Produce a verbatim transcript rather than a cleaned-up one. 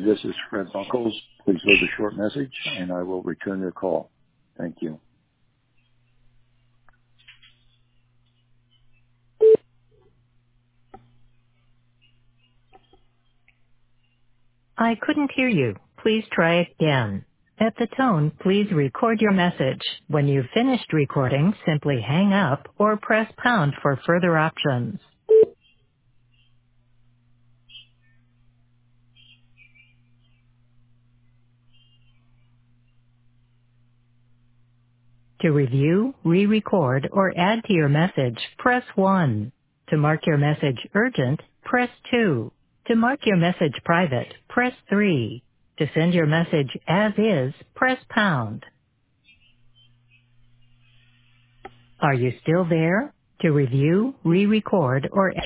This is Fred Bunkles. Please leave a short message and I will return your call. Thank you. I couldn't hear you. Please try again. At the tone, please record your message. When you've finished recording, simply hang up or press pound for further options. To review, re-record, or add to your message, press one. To mark your message urgent, press two. To mark your message private, press three. To send your message as is, press pound. Are you still there? To review, re-record, or